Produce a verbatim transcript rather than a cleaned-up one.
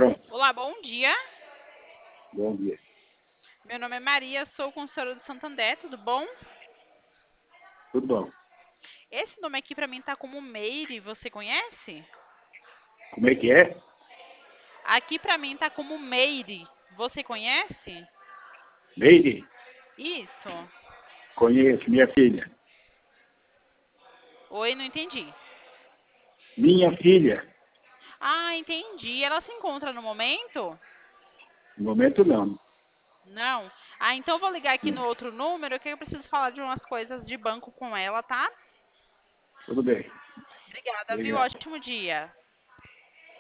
Pronto. Olá, bom dia. Bom dia. Meu nome é Maria, sou consultora do Santander, tudo bom? Tudo bom. Esse nome aqui pra mim tá como Meire, você conhece? Como é que é? Aqui pra mim tá como Meire, você conhece? Leide? Isso. Conheço, minha filha. Oi, não entendi. Minha filha. Ah, entendi. Ela se encontra no momento? No momento, não. Não. Ah, então eu vou ligar aqui no Não. outro número, que eu preciso falar de umas coisas de banco com ela, tá? Tudo bem. Obrigada, viu? Obrigado. Ótimo dia.